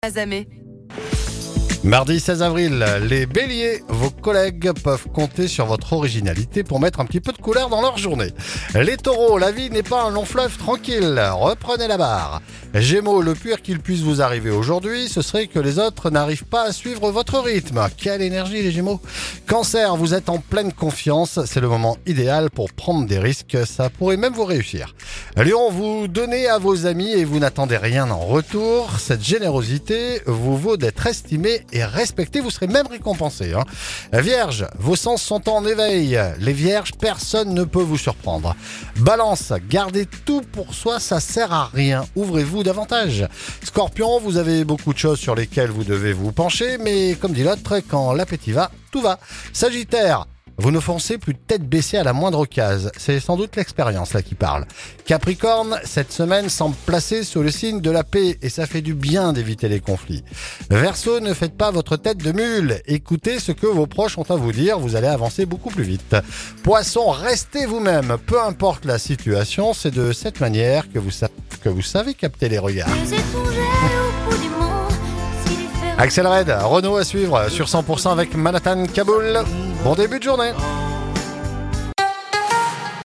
Azamé. Mardi 16 avril, les béliers, vos collègues peuvent compter sur votre originalité pour mettre un petit peu de couleur dans leur journée. Les taureaux, la vie n'est pas un long fleuve tranquille, reprenez la barre. Gémeaux, le pire qu'il puisse vous arriver aujourd'hui, ce serait que les autres n'arrivent pas à suivre votre rythme. Quelle énergie les Gémeaux. Cancer, vous êtes en pleine confiance, c'est le moment idéal pour prendre des risques, ça pourrait même vous réussir. Lion, vous donnez à vos amis et vous n'attendez rien en retour. Cette générosité vous vaut d'être estimé et respecté, vous serez même récompensé. Vierge, vos sens sont en éveil. Les vierges, personne ne peut vous surprendre. Balance, gardez tout pour soi, ça sert à rien. Ouvrez-vous davantage. Scorpion, vous avez beaucoup de choses sur lesquelles vous devez vous pencher, mais comme dit l'autre, quand l'appétit va, tout va. Sagittaire, vous ne foncez plus tête baissée à la moindre case. C'est sans doute l'expérience là qui parle. Capricorne, cette semaine semble placée sous le signe de la paix et ça fait du bien d'éviter les conflits. Verseau, ne faites pas votre tête de mule. Écoutez ce que vos proches ont à vous dire, vous allez avancer beaucoup plus vite. Poisson, restez vous-même. Peu importe la situation, c'est de cette manière que vous savez capter les regards. Axel Red, Renaud à suivre sur 100% avec Manhattan Kaboul. Bon début de journée.